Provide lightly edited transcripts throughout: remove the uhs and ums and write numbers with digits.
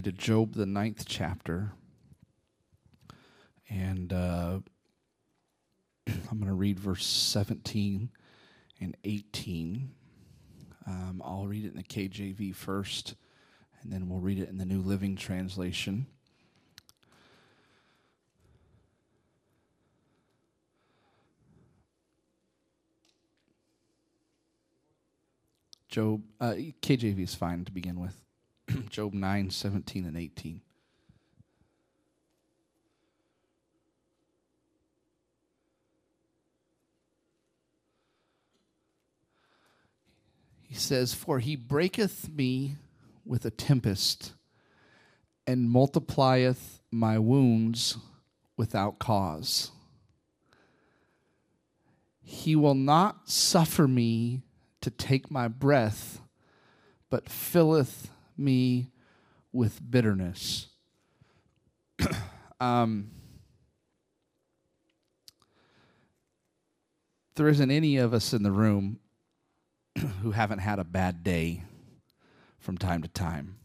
to Job, the 9th chapter. And I'm going to read verse 17 and 18. I'll read it in the KJV first, and then we'll read it in the New Living Translation. Job, KJV is fine to begin with. Job 9, 17, and 18. He says, "For he breaketh me with a tempest, and multiplieth my wounds without cause. He will not suffer me to take my breath, but filleth me with bitterness." There isn't any of us in the room who haven't had a bad day from time to time.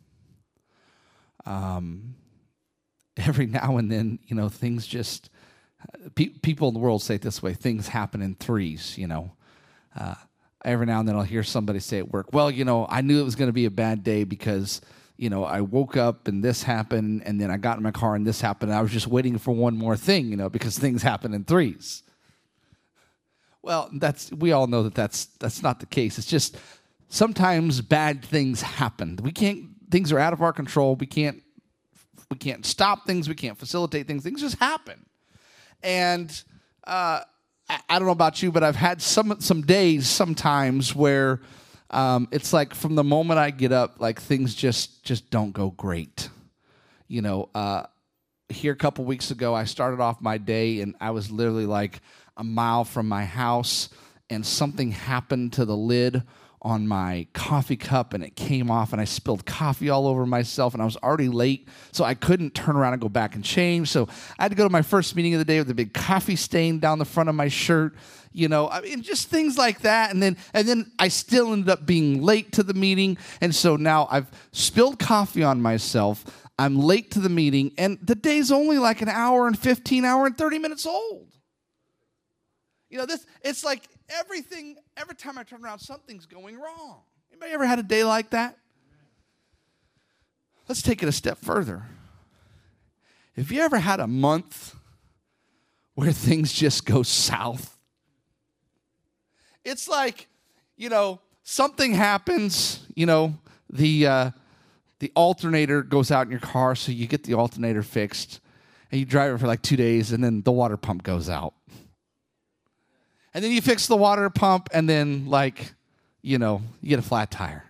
Every now and then, things just, people in the world say it this way, things happen in threes, Every now and then I'll hear somebody say at work, well, I knew it was going to be a bad day because, I woke up and this happened, and then I got in my car and this happened, and I was just waiting for one more thing, because things happen in threes. Well, we all know that's not the case. It's just sometimes bad things happen. Things are out of our control. We can't stop things. We can't facilitate things. Things just happen. And I don't know about you, but I've had some days sometimes where it's like from the moment I get up, like things just don't go great. Here a couple weeks ago, I started off my day and I was literally like a mile from my house, and something happened to the lid on my coffee cup, and it came off, and I spilled coffee all over myself, and I was already late, so I couldn't turn around and go back and change. So I had to go to my first meeting of the day with a big coffee stain down the front of my shirt, just things like that. And then I still ended up being late to the meeting, and so now I've spilled coffee on myself. I'm late to the meeting, and the day's only like an hour and 30 minutes old. It's like every time I turn around, something's going wrong. Anybody ever had a day like that? Let's take it a step further. Have you ever had a month where things just go south? It's like, something happens, the alternator goes out in your car, so you get the alternator fixed, and you drive it for like 2 days, and then the water pump goes out. And then you fix the water pump, and then, you get a flat tire.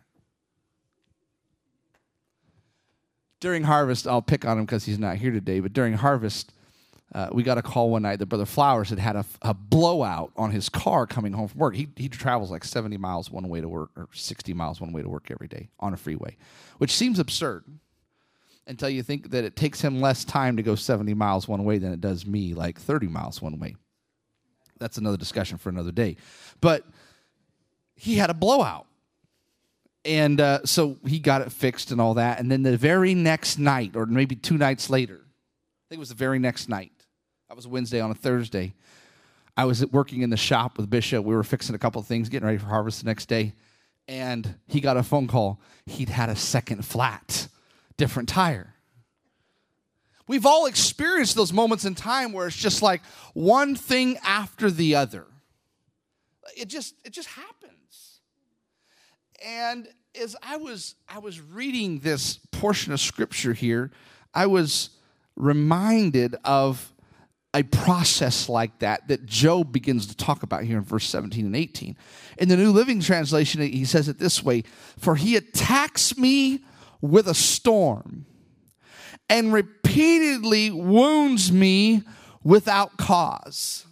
During harvest, I'll pick on him because he's not here today, but during harvest, we got a call one night that Brother Flowers had a blowout on his car coming home from work. He travels like 70 miles one way to work, or 60 miles one way to work every day on a freeway, which seems absurd until you think that it takes him less time to go 70 miles one way than it does me, like 30 miles one way. That's another discussion for another day. But he had a blowout. And so he got it fixed and all that. And then the very next night, or maybe 2 nights later, I think it was the very next night. That was Wednesday. On a Thursday, I was working in the shop with Bishop. We were fixing a couple of things, getting ready for harvest the next day. And he got a phone call. He'd had a second flat, different tire. We've all experienced those moments in time where it's just like one thing after the other. It just happens. And as I was reading this portion of scripture here, I was reminded of a process like that Job begins to talk about here in verse 17 and 18. In the New Living Translation, he says it this way: "For he attacks me with a storm, and repeatedly wounds me without cause."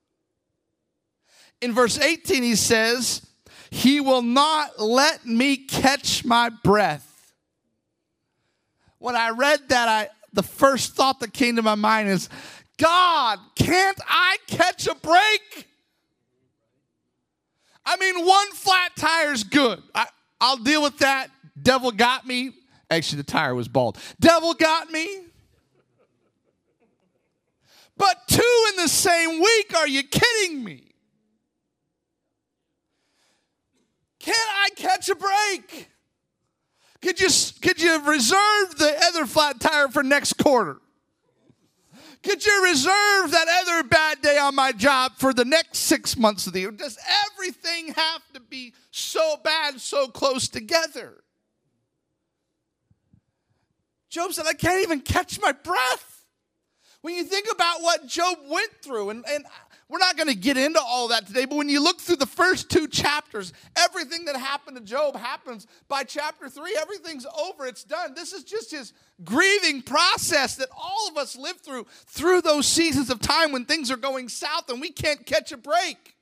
In verse 18, he says, "He will not let me catch my breath." When I read that, the first thought that came to my mind is, God, can't I catch a break? I mean, one flat tire is good. I'll deal with that. Devil got me. Actually, the tire was bald. Devil got me. But 2 in the same week, are you kidding me? Can't I catch a break? Could you reserve the other flat tire for next quarter? Could you reserve that other bad day on my job for the next 6 months of the year? Does everything have to be so bad, so close together? Job said, I can't even catch my breath. When you think about what Job went through, and we're not going to get into all that today, but when you look through the first 2 chapters, everything that happened to Job happens. By chapter 3, everything's over. It's done. This is just his grieving process that all of us live through those seasons of time when things are going south and we can't catch a break.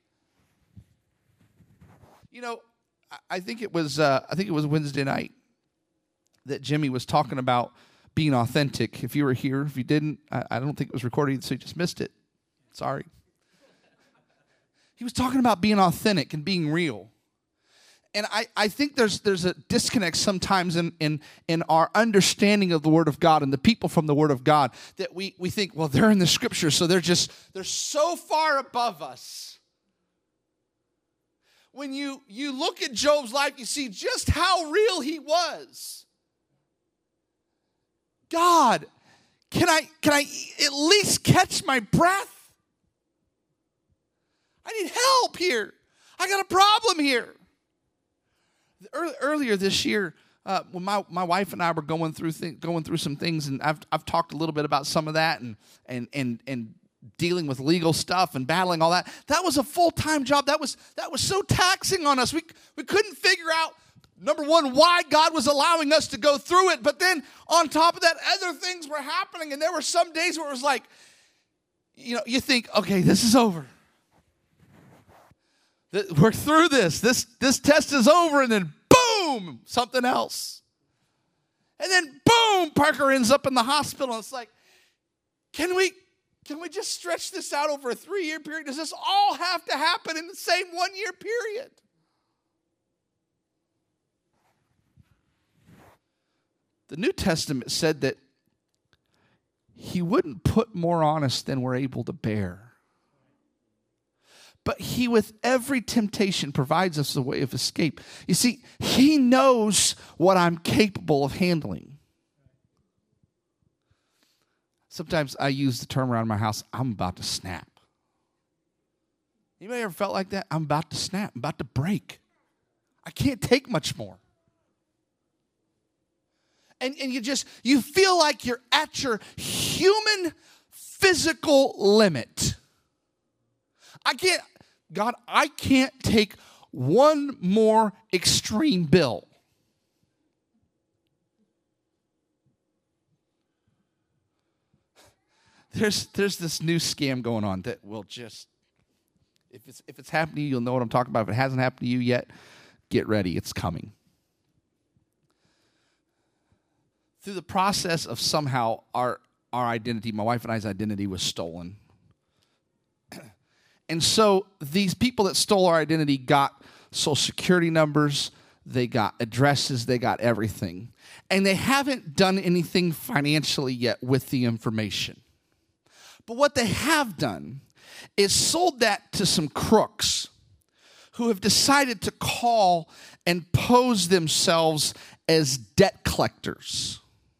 You know, I think it was Wednesday night that Jimmy was talking about being authentic. If you were here, if you didn't, I don't think it was recorded, so you just missed it. Sorry. He was talking about being authentic and being real. And I think there's a disconnect sometimes in our understanding of the Word of God and the people from the Word of God that we think, well, they're in the Scripture, so they're so far above us. When you look at Job's life, you see just how real he was. God, can I at least catch my breath? I need help here. I got a problem here. Earlier this year, when my wife and I were going through some things, and I've talked a little bit about some of that, and dealing with legal stuff and battling all that. That was a full-time job. That was so taxing on us. We couldn't figure out, number one, why God was allowing us to go through it. But then on top of that, other things were happening. And there were some days where it was like, you think, okay, this is over. We're through this. This test is over. And then boom, something else. And then boom, Parker ends up in the hospital. And it's like, can we just stretch this out over a 3-year period? Does this all have to happen in the same 1-year period? The New Testament said that he wouldn't put more on us than we're able to bear. But he, with every temptation, provides us a way of escape. You see, he knows what I'm capable of handling. Sometimes I use the term around my house, I'm about to snap. Anybody ever felt like that? I'm about to snap. I'm about to break. I can't take much more. And you feel like you're at your human physical limit. I can't take one more extreme bill. There's this new scam going on that will just, if it's happened to you, you'll know what I'm talking about. If it hasn't happened to you yet, get ready. It's coming. Through the process of somehow our identity, my wife and I's identity was stolen. And so these people that stole our identity got social security numbers, they got addresses, they got everything. And they haven't done anything financially yet with the information. But what they have done is sold that to some crooks who have decided to call and pose themselves as debt collectors.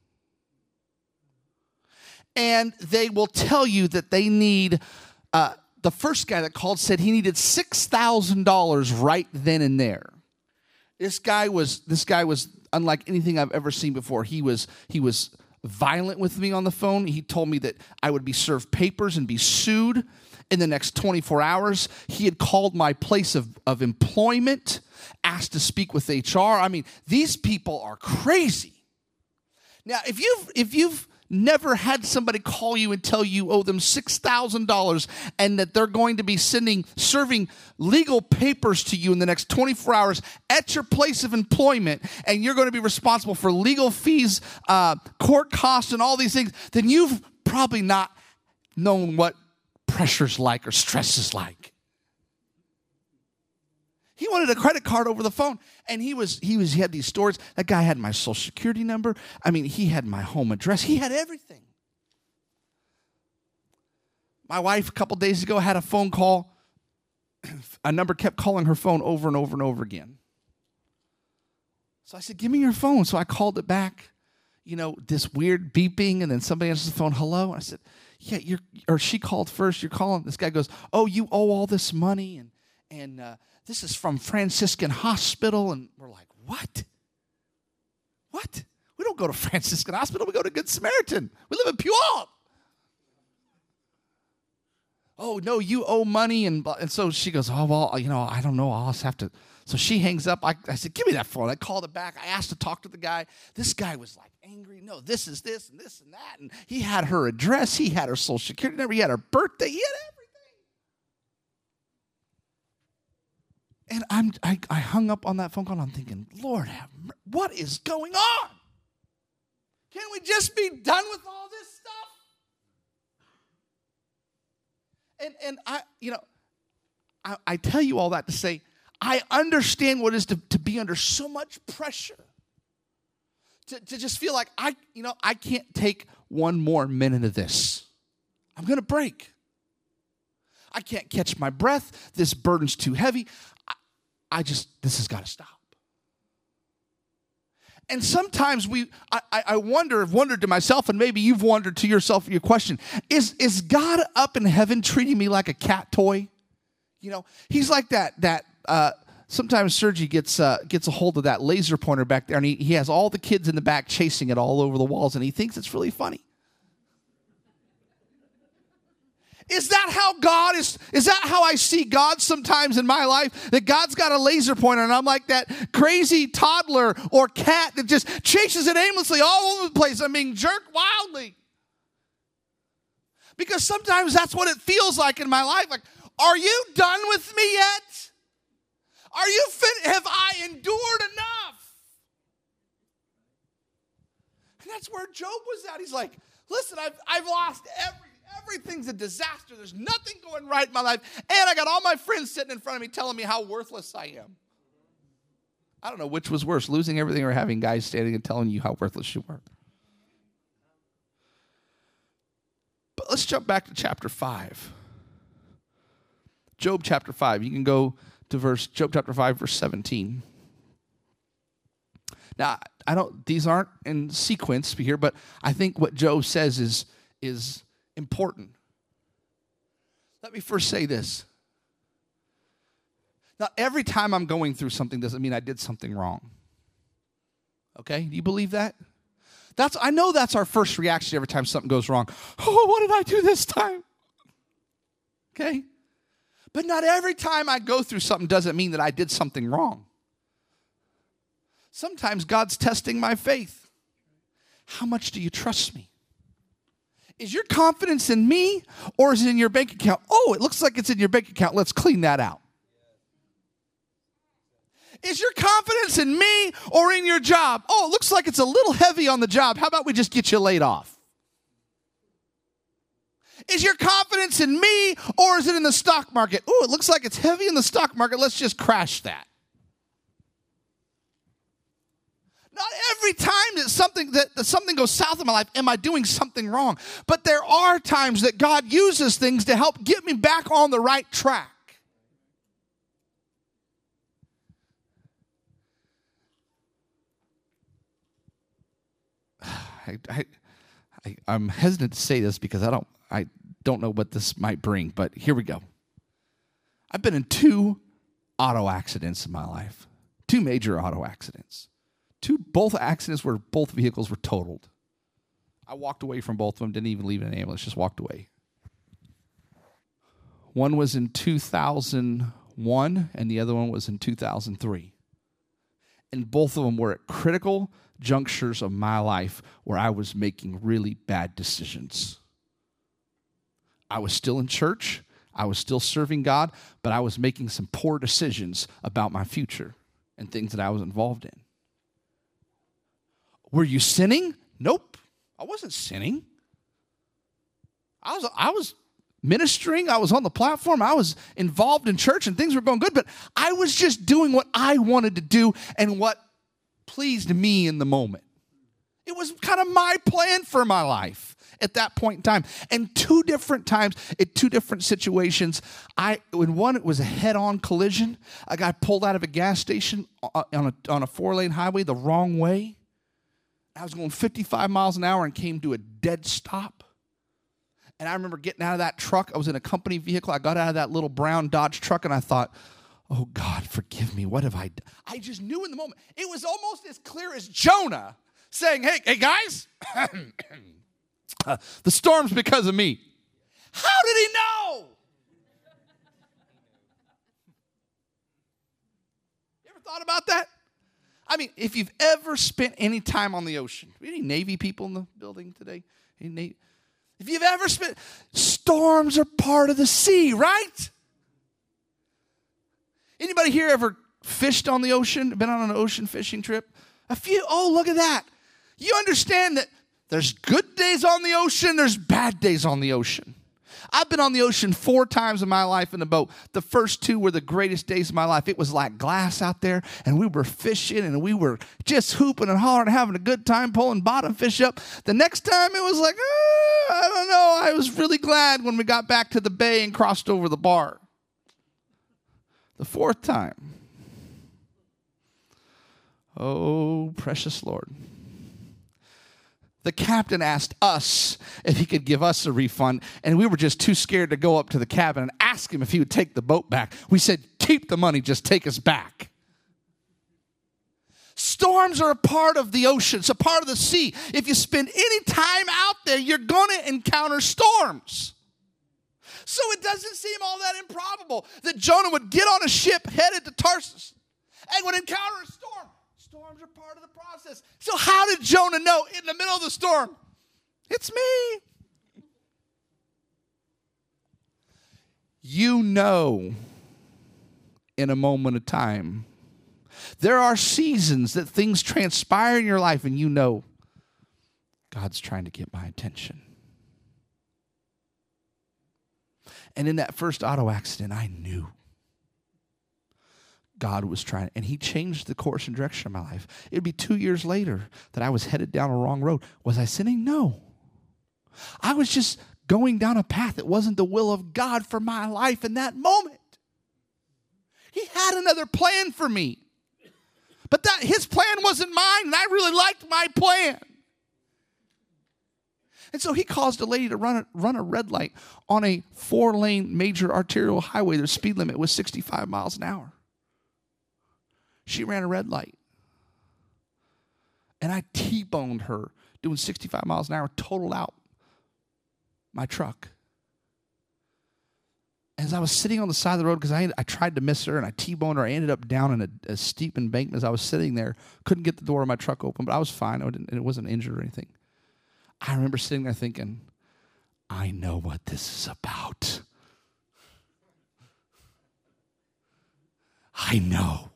And they will tell you that they need, the first guy that called said he needed $6,000 right then and there. This guy was unlike anything I've ever seen before. He was violent with me on the phone. He told me that I would be served papers and be sued in the next 24 hours. He had called my place of employment, asked to speak with HR. I mean, these people are crazy. Now, if you've never had somebody call you and tell you owe them $6,000 and that they're going to be serving legal papers to you in the next 24 hours at your place of employment, and you're going to be responsible for legal fees, court costs, and all these things, then you've probably not known what pressure's like or stress is like. He wanted a credit card over the phone. And he had these stories. That guy had my social security number. I mean, he had my home address. He had everything. My wife, a couple days ago, had a phone call. A number kept calling her phone over and over and over again. So I said, give me your phone. So I called it back. You know, this weird beeping, and then somebody answers the phone, hello. And I said, yeah, she called first, you're calling. This guy goes, oh, you owe all this money, and this is from Franciscan Hospital. And we're like, what? What? We don't go to Franciscan Hospital, we go to Good Samaritan. We live in Puyallup. Oh, no, you owe money. And so she goes, oh, well, you know, I don't know. I'll just have to. So she hangs up. I said, give me that phone. I called it back. I asked to talk to the guy. This guy was like angry. No, this is this and this and that. And he had her address. He had her social security number. He had her birthday. He had everything. And I hung up on that phone call. And I'm thinking, Lord, what is going on? Can't we just be done with all this stuff? And I tell you all that to say, I understand what it is to be under so much pressure. To just feel like I can't take one more minute of this. I'm going to break. I can't catch my breath. This burden's too heavy. This has got to stop. And sometimes I wondered to myself, and maybe you've wondered to yourself your question, is God up in heaven treating me like a cat toy? You know, he's like that sometimes Sergi gets a hold of that laser pointer back there, and he has all the kids in the back chasing it all over the walls, and he thinks it's really funny. Is that how God is? Is that how I see God sometimes in my life? That God's got a laser pointer, and I'm like that crazy toddler or cat that just chases it aimlessly all over the place. I'm being jerked wildly. Because sometimes that's what it feels like in my life. Like, are you done with me yet? Are you have I endured enough? And that's where Job was at. He's like, listen, I've lost everything's a disaster. There's nothing going right in my life. And I got all my friends sitting in front of me telling me how worthless I am. I don't know which was worse, losing everything or having guys standing and telling you how worthless you were. But let's jump back to chapter 5. Job chapter 5. You can go to Job chapter 5, verse 17. Now, these aren't in sequence here, but I think what Job says is important. Let me first say this. Now, every time I'm going through something doesn't mean I did something wrong. Okay? Do you believe that? I know that's our first reaction every time something goes wrong. Oh, what did I do this time? Okay? But not every time I go through something doesn't mean that I did something wrong. Sometimes God's testing my faith. How much do you trust me? Is your confidence in me or is it in your bank account? Oh, it looks like it's in your bank account. Let's clean that out. Is your confidence in me or in your job? Oh, it looks like it's a little heavy on the job. How about we just get you laid off? Is your confidence in me or is it in the stock market? Oh, it looks like it's heavy in the stock market. Let's just crash that. Not every time that something goes south in my life am I doing something wrong. But there are times that God uses things to help get me back on the right track. I'm hesitant to say this because I don't know what this might bring, but here we go. I've been in 2 auto accidents in my life. 2 major auto accidents. Both accidents where both vehicles were totaled. I walked away from both of them, didn't even leave an ambulance, just walked away. One was in 2001, and the other one was in 2003. And both of them were at critical junctures of my life where I was making really bad decisions. I was still in church. I was still serving God, but I was making some poor decisions about my future and things that I was involved in. Were you sinning? Nope. I wasn't sinning. I was ministering. I was on the platform. I was involved in church and things were going good, but I was just doing what I wanted to do and what pleased me in the moment. It was kind of my plan for my life at that point in time. And 2 different times, in 2 different situations, when one, it was a head-on collision. A guy pulled out of a gas station on a 4-lane highway the wrong way. I was going 55 miles an hour and came to a dead stop. And I remember getting out of that truck. I was in a company vehicle. I got out of that little brown Dodge truck, and I thought, oh, God, forgive me. What have I done? I just knew in the moment. It was almost as clear as Jonah saying, hey guys, the storm's because of me. How did he know? You ever thought about that? I mean, if you've ever spent any time on the ocean, any Navy people in the building today? If you've ever spent, storms are part of the sea, right? Anybody here ever fished on the ocean, been on an ocean fishing trip? A few. Oh, look at that. You understand that there's good days on the ocean, there's bad days on the ocean. I've been on the ocean 4 times in my life in a boat. The first 2 were the greatest days of my life. It was like glass out there, and we were fishing, and we were just hooping and hollering, having a good time, pulling bottom fish up. The next time, it was like, I don't know. I was really glad when we got back to the bay and crossed over the bar. The 4th time, oh, precious Lord. The captain asked us if he could give us a refund, and we were just too scared to go up to the cabin and ask him if he would take the boat back. We said, keep the money, just take us back. Storms are a part of the ocean. It's a part of the sea. If you spend any time out there, you're going to encounter storms. So it doesn't seem all that improbable that Jonah would get on a ship headed to Tarsus and would encounter a storm. Storms are part of the process. So how did Jonah know in the middle of the storm? It's me. You know in a moment of time. There are seasons that things transpire in your life and you know God's trying to get my attention. And in that first auto accident, I knew God was trying, and he changed the course and direction of my life. It'd be 2 years later that I was headed down a wrong road. Was I sinning? No. I was just going down a path that wasn't the will of God for my life in that moment. He had another plan for me. But that his plan wasn't mine, and I really liked my plan. And so he caused a lady to run a red light on a 4-lane major arterial highway. The speed limit was 65 miles an hour. She ran a red light. And I T-boned her doing 65 miles an hour, totaled out my truck. As I was sitting on the side of the road, because I tried to miss her, and I T-boned her. I ended up down in a steep embankment as I was sitting there. Couldn't get the door of my truck open, but I was fine. It wasn't injured or anything. I remember sitting there thinking, I know what this is about. I know.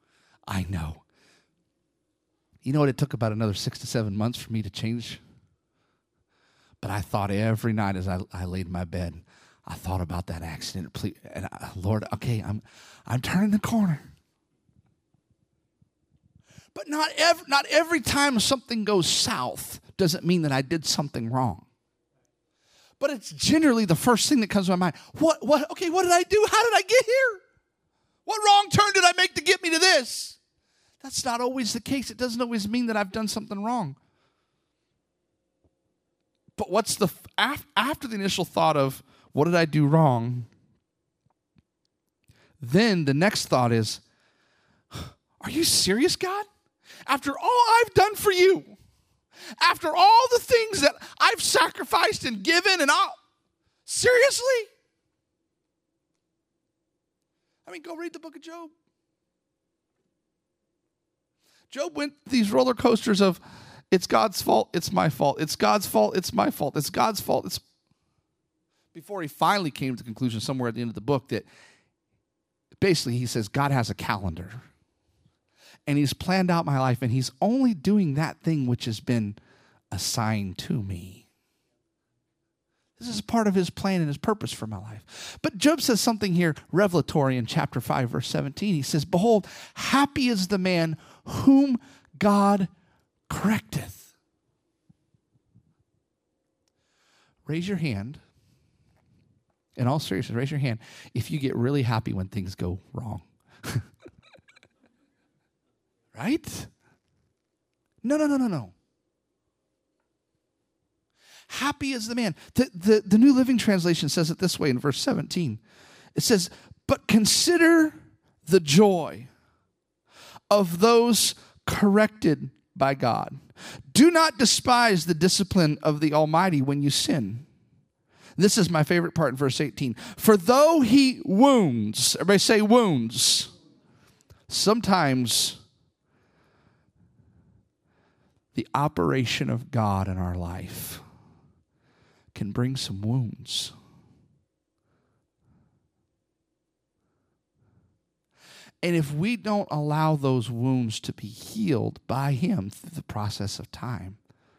You know what? It took about another 6 to 7 months for me to change. But I thought every night as I laid in my bed, I thought about that accident. And Lord, okay, I'm turning the corner. But not every time something goes south doesn't mean that I did something wrong. But it's generally the first thing that comes to my mind. What did I do? How did I get here? What wrong turn did I make to get me to this? That's not always the case. It doesn't always mean that I've done something wrong. But what's after the initial thought of, what did I do wrong? Then the next thought is, are you serious, God? After all I've done for you, after all the things that I've sacrificed and given and all, seriously? I mean, go read the book of Job. Job went these roller coasters of, it's God's fault, it's my fault. It's God's fault, it's my fault. It's God's fault, it's... Before he finally came to the conclusion somewhere at the end of the book that basically he says, God has a calendar. And he's planned out my life, and he's only doing that thing which has been assigned to me. This is part of his plan and his purpose for my life. But Job says something here revelatory in chapter 5, verse 17. He says, behold, happy is the man whom God correcteth. Raise your hand. In all seriousness, raise your hand if you get really happy when things go wrong. Right? No. Happy is the man. The New Living Translation says it this way in verse 17. It says, but consider the joy of those corrected by God. Do not despise the discipline of the Almighty when you sin. This is my favorite part in verse 18. For though he wounds, everybody say wounds. Sometimes the operation of God in our life can bring some wounds. And if we don't allow those wounds to be healed by him through the process of time,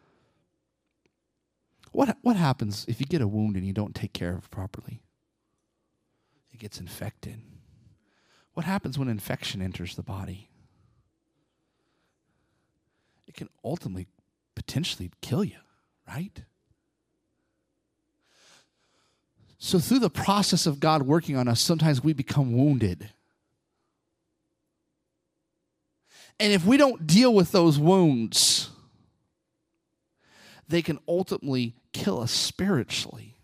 what happens if you get a wound and you don't take care of it properly? It gets infected. What happens when infection enters the body? It can ultimately, potentially kill you, right? So through the process of God working on us, sometimes we become wounded. And if we don't deal with those wounds, they can ultimately kill us spiritually.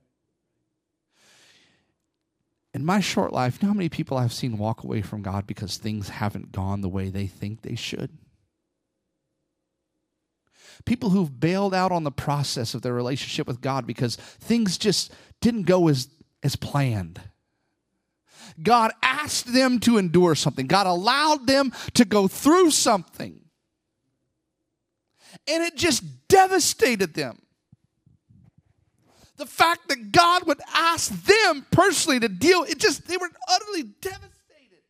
In my short life, you know how many people I've seen walk away from God because things haven't gone the way they think they should? People who've bailed out on the process of their relationship with God because things just didn't go as planned. God asked them to endure something. God allowed them to go through something. And it just devastated them. The fact that God would ask them personally to deal, they were utterly devastated.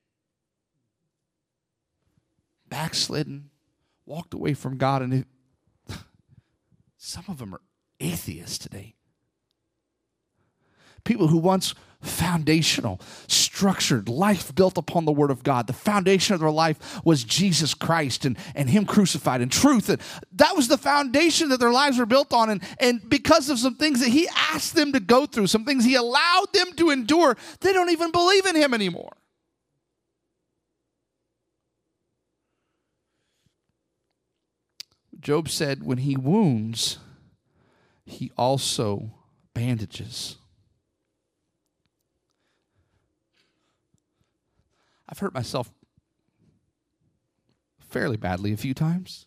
Backslidden, walked away from God, and some of them are atheists today. People who once foundational, structured, life built upon the Word of God. The foundation of their life was Jesus Christ and Him crucified and truth. And that was the foundation that their lives were built on. And because of some things that He asked them to go through, some things He allowed them to endure, they don't even believe in Him anymore. Job said when he wounds, he also bandages. I've hurt myself fairly badly a few times.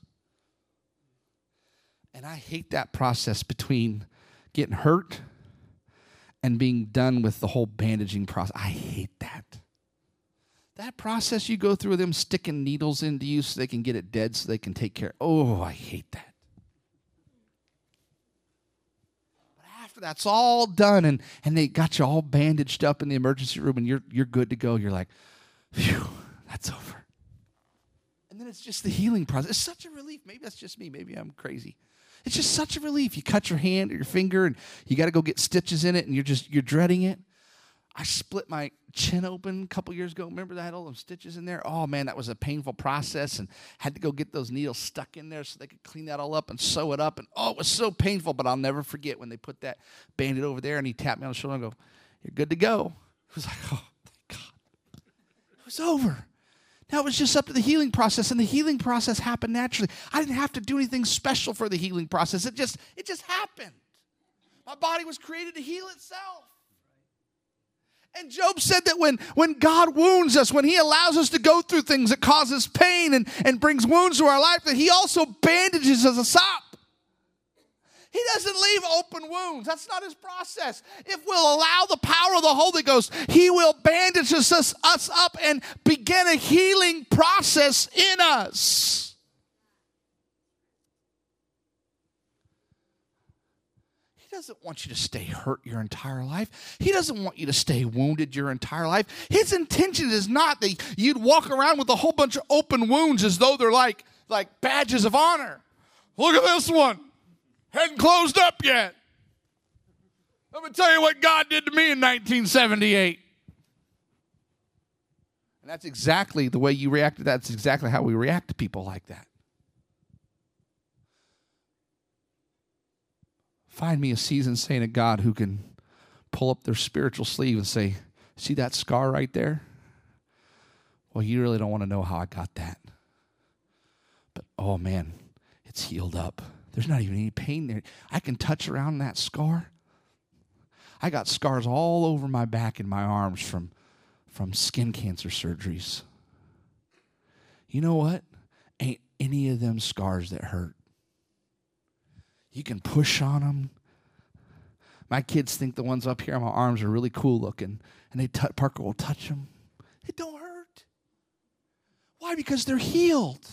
And I hate that process between getting hurt and being done with the whole bandaging process. I hate that. That process you go through with them sticking needles into you so they can get it dead so they can take care. Oh, I hate that. But after that's all done and they got you all bandaged up in the emergency room and you're good to go, you're like, phew, that's over. And then it's just the healing process. It's such a relief. Maybe that's just me. Maybe I'm crazy. It's just such a relief. You cut your hand or your finger and you got to go get stitches in it and you're dreading it. I split my chin open a couple years ago. Remember that I had all those stitches in there? Oh, man, that was a painful process and had to go get those needles stuck in there so they could clean that all up and sew it up. And, oh, it was so painful, but I'll never forget when they put that Band-Aid over there and he tapped me on the shoulder and go, "You're good to go." It was like, oh, thank God. It was over. Now it was just up to the healing process, and the healing process happened naturally. I didn't have to do anything special for the healing process. It just happened. My body was created to heal itself. And Job said that when God wounds us, when He allows us to go through things that causes pain and brings wounds to our life, that He also bandages us up. He doesn't leave open wounds. That's not His process. If we'll allow the power of the Holy Ghost, He will bandage us up and begin a healing process in us. He doesn't want you to stay hurt your entire life. He doesn't want you to stay wounded your entire life. His intention is not that you'd walk around with a whole bunch of open wounds as though they're like badges of honor. Look at this one. Hadn't closed up yet. Let me tell you what God did to me in 1978. And that's exactly the way you react. That's exactly how we react to people like that. Find me a seasoned saint of God who can pull up their spiritual sleeve and say, see that scar right there? Well, you really don't want to know how I got that. But, oh, man, it's healed up. There's not even any pain there. I can touch around that scar. I got scars all over my back and my arms from skin cancer surgeries. You know what? Ain't any of them scars that hurt. You can push on them. My kids think the ones up here on my arms are really cool looking, and Parker will touch them. It don't hurt. Why? Because they're healed.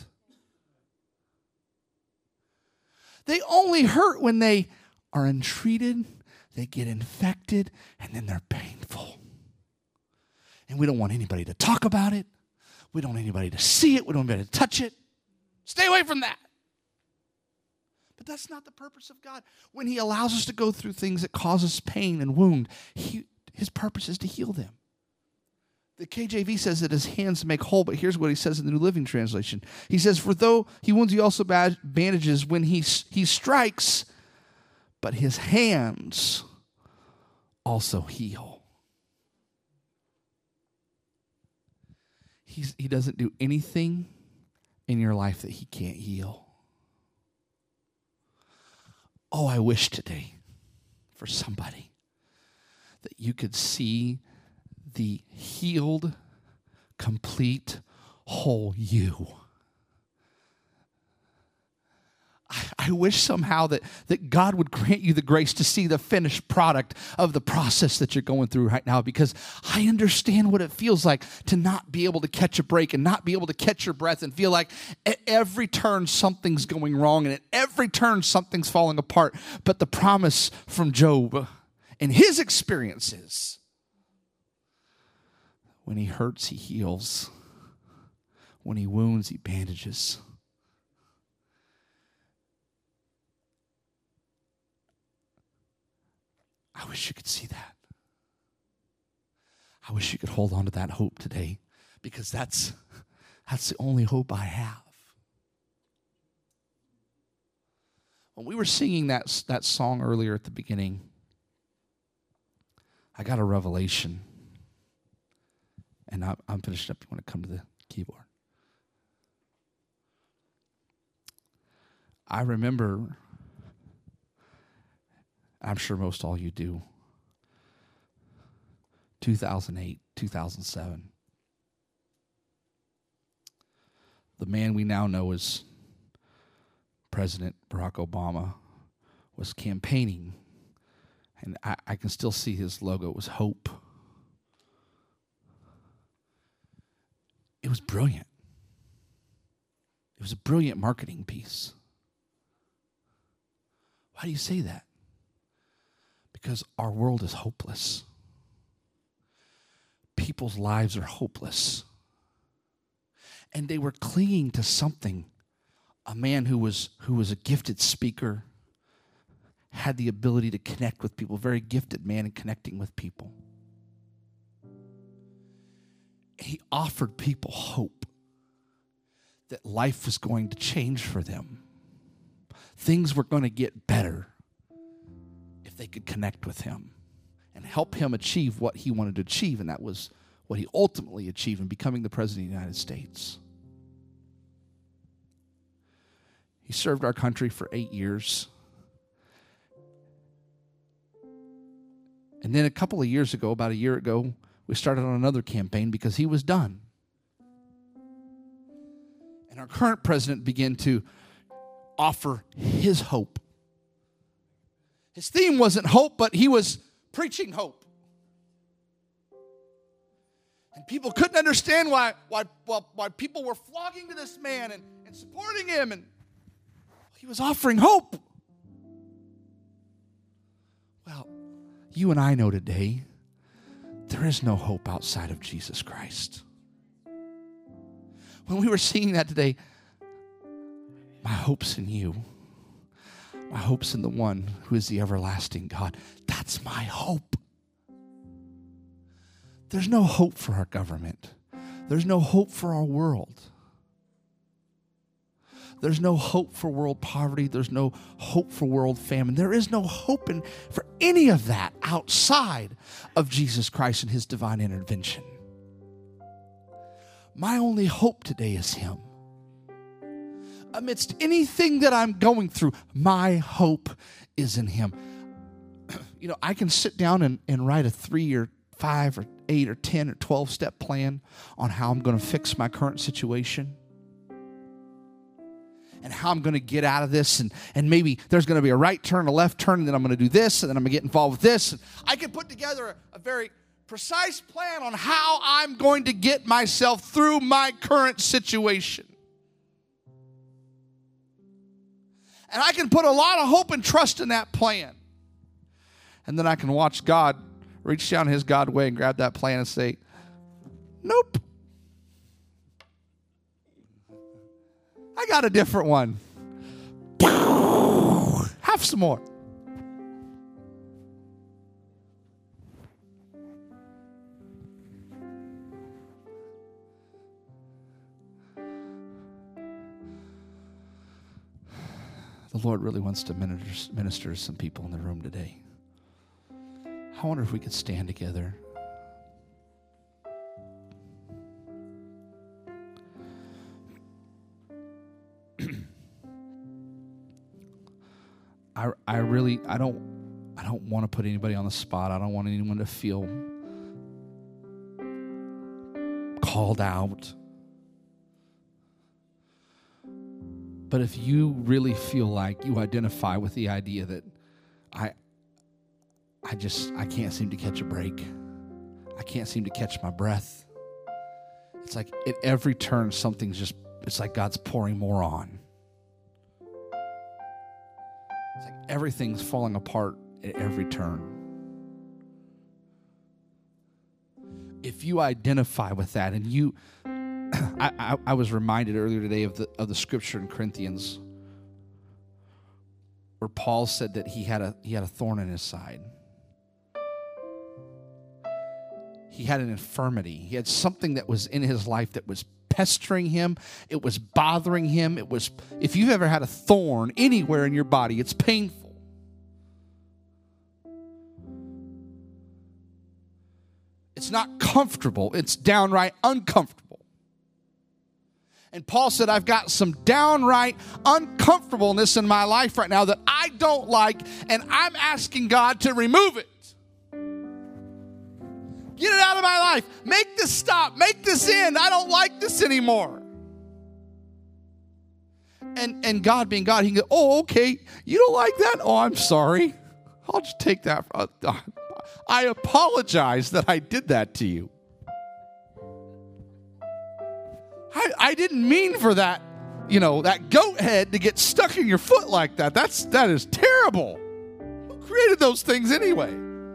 They only hurt when they are untreated, they get infected, and then they're painful. And we don't want anybody to talk about it. We don't want anybody to see it. We don't want anybody to touch it. Stay away from that. But that's not the purpose of God. When he allows us to go through things that cause us pain and wound, his purpose is to heal them. The KJV says that his hands make whole, but here's what he says in the New Living Translation. He says, for though he wounds, he also bandages when he strikes, but his hands also heal. He doesn't do anything in your life that he can't heal. Oh, I wish today for somebody that you could see the healed, complete, whole you. I wish somehow that God would grant you the grace to see the finished product of the process that you're going through right now, because I understand what it feels like to not be able to catch a break and not be able to catch your breath and feel like at every turn something's going wrong and at every turn something's falling apart. But the promise from Job and his experiences, when he hurts, he heals. When he wounds, he bandages. I wish you could see that. I wish you could hold on to that hope today, because that's the only hope I have. When we were singing that song earlier at the beginning, I got a revelation. And I'm finished up when it comes to the keyboard. I remember, I'm sure most all you do, 2008, 2007. The man we now know as President Barack Obama was campaigning, and I can still see his logo. It was hope. It was brilliant. It was a brilliant marketing piece. Why do you say that? Because our world is hopeless. People's lives are hopeless. And they were clinging to something. A man who was a gifted speaker, had the ability to connect with people, very gifted man in connecting with people. He offered people hope that life was going to change for them. Things were going to get better if they could connect with him and help him achieve what he wanted to achieve, and that was what he ultimately achieved in becoming the President of the United States. He served our country for 8 years. And then a couple of years ago, about a year ago, we started on another campaign because he was done. And our current president began to offer his hope. His theme wasn't hope, but he was preaching hope. And people couldn't understand why people were flocking to this man and supporting him. And he was offering hope. Well, you and I know today there is no hope outside of Jesus Christ. When we were singing that today, my hope's in you. My hope's in the one who is the everlasting God. That's my hope. There's no hope for our government. There's no hope for our world. There's no hope for world poverty. There's no hope for world famine. There is no hope for any of that outside of Jesus Christ and his divine intervention. My only hope today is him. Amidst anything that I'm going through, my hope is in him. I can sit down and write a 3 or 5 or 8 or 10 or 12-step plan on how I'm going to fix my current situation and how I'm going to get out of this. And maybe there's going to be a right turn, a left turn, and then I'm going to do this, and then I'm going to get involved with this. And I can put together a very precise plan on how I'm going to get myself through my current situation. And I can put a lot of hope and trust in that plan. And then I can watch God reach down his God way and grab that plan and say, nope. I got a different one. Have some more. The Lord really wants to minister to some people in the room today. I wonder if we could stand together. I don't want to put anybody on the spot. I don't want anyone to feel called out. But if you really feel like you identify with the idea that I can't seem to catch a break. I can't seem to catch my breath. It's like at every turn it's like God's pouring more on. It's like everything's falling apart at every turn. If you identify with that, and you, I was reminded earlier today of the scripture in Corinthians where Paul said that he had a thorn in his side. He had an infirmity. He had something that was in his life that was pestering him. It was bothering him. If you've ever had a thorn anywhere in your body, it's painful. It's not comfortable. It's downright uncomfortable. And Paul said, I've got some downright uncomfortableness in my life right now that I don't like, and I'm asking God to remove it. Get it out of my life. Make this stop. Make this end. I don't like this anymore. And God being God, he can go, oh, okay. You don't like that? Oh, I'm sorry. I'll just take that. I apologize that I did that to you. I didn't mean for that, that goat head to get stuck in your foot like that. That is terrible. Who created those things anyway?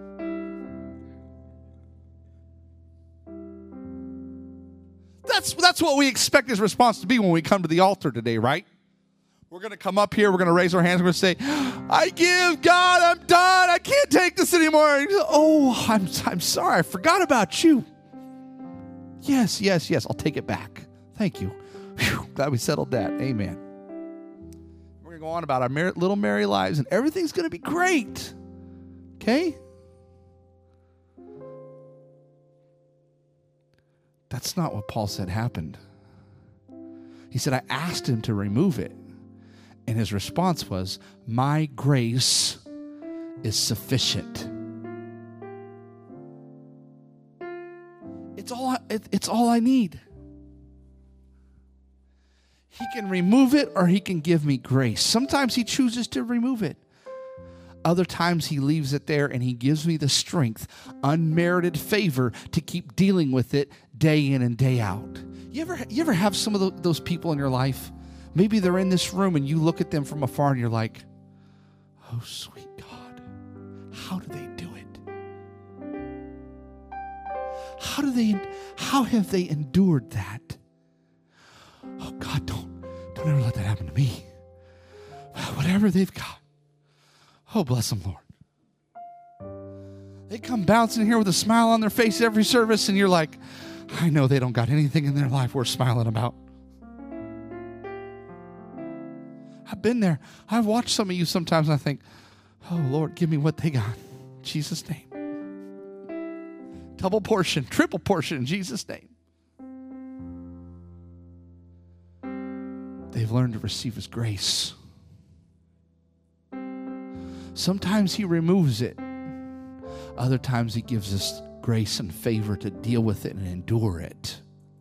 That's what we expect his response to be when we come to the altar today, right? We're going to come up here. We're going to raise our hands. We're going to say, I give, God, I'm done. I can't take this anymore. And oh, I'm sorry. I forgot about you. Yes. I'll take it back. Thank you. Whew, glad we settled that. Amen. We're going to go on about our little merry lives, and everything's going to be great. Okay? That's not what Paul said happened. He said, I asked him to remove it. And his response was, my grace is sufficient. It's all I need. He can remove it or he can give me grace. Sometimes he chooses to remove it. Other times he leaves it there and he gives me the strength, unmerited favor to keep dealing with it day in and day out. You ever have some of those people in your life? Maybe they're in this room and you look at them from afar and you're like, oh, sweet God, how do they do it? How have they endured that? Oh God, don't ever let that happen to me. Whatever they've got, Oh, bless them, Lord. They come bouncing here with a smile on their face every service, and you're like, I know they don't got anything in their life worth smiling about. I've been there. I've watched some of you sometimes, and I think, oh, Lord, give me what they got. In Jesus' name. Double portion, triple portion in Jesus' name. They've learned to receive His grace. Sometimes He removes it. Other times He gives us grace and favor to deal with it and endure it.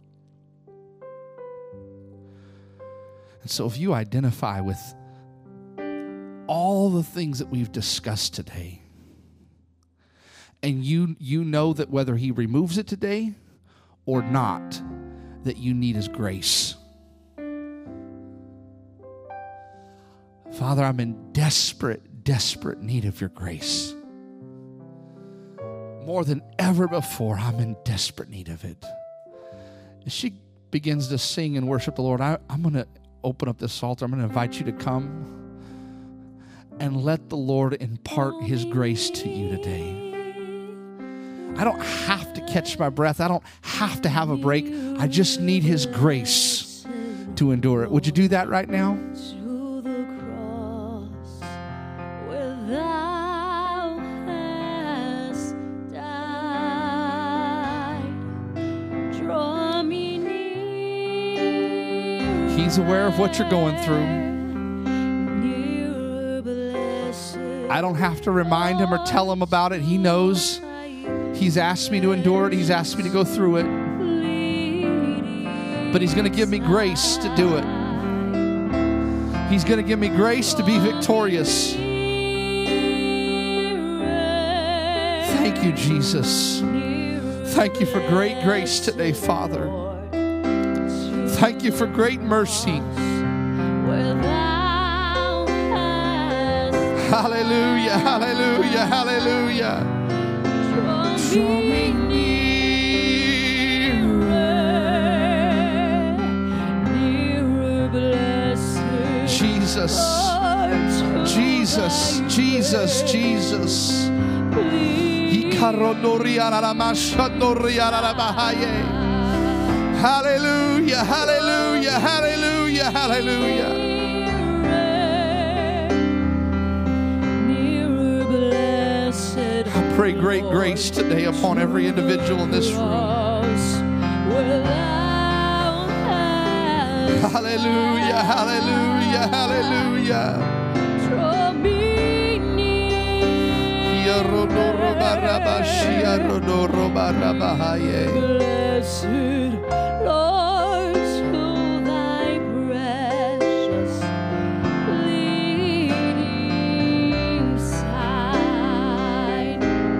And so if you identify with all the things that we've discussed today, and you know that whether He removes it today or not, that you need His grace. Father, I'm in desperate need of your grace. More than ever before, I'm in desperate need of it. As she begins to sing and worship the Lord, I'm going to open up this altar. I'm going to invite you to come and let the Lord impart His grace to you today. I don't have to catch my breath. I don't have to have a break. I just need His grace to endure it. Would you do that right now? He's aware of what you're going through. I don't have to remind Him or tell Him about it. He knows. He's asked me to endure it. He's asked me to go through it. But He's going to give me grace to do it. He's going to give me grace to be victorious. Thank you, Jesus. Thank you for great grace today, Father. Thank you for great mercy. Hallelujah, hallelujah, hallelujah. Draw me nearer. Jesus, Jesus, Jesus, Jesus. Hallelujah, hallelujah, hallelujah, hallelujah. I pray great grace today upon every individual in this room. Hallelujah, hallelujah, hallelujah. Blessed Lord, to thy precious bleeding side,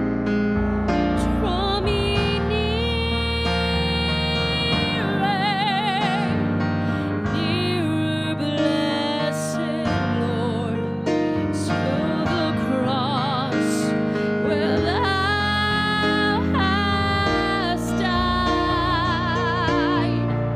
draw me nearer, blessed Lord, to the cross where thou hast died.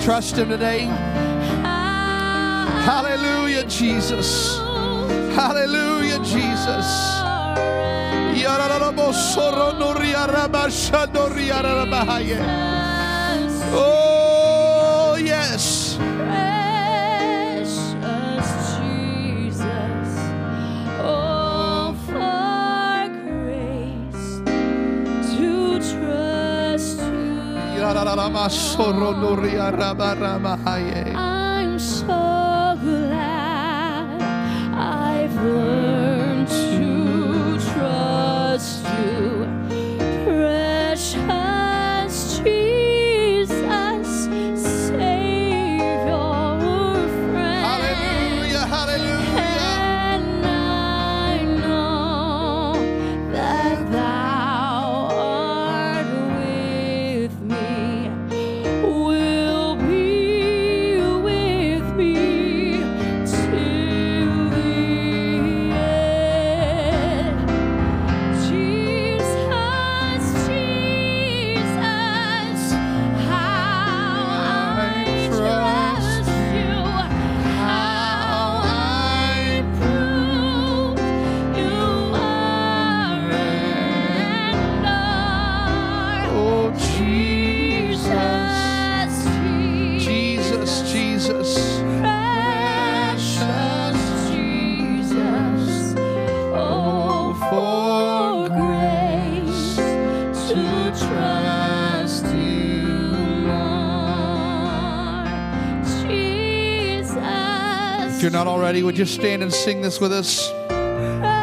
trust Him today? Hallelujah, Jesus. Hallelujah, Jesus. Oh, yes. Precious Jesus, oh, for grace to trust you. I'm so glad I've learned to trust you, precious Jesus, Savior, friend. Hallelujah, hallelujah. And I know that Thou art with me, will be with me till the end. Jesus, Jesus, how I trust you, how I prove you are and are. Oh, Jesus. Jesus, Jesus, Jesus. precious Jesus, oh, for grace to trust you more. Jesus, If you're not already, would you stand and sing this with us? precious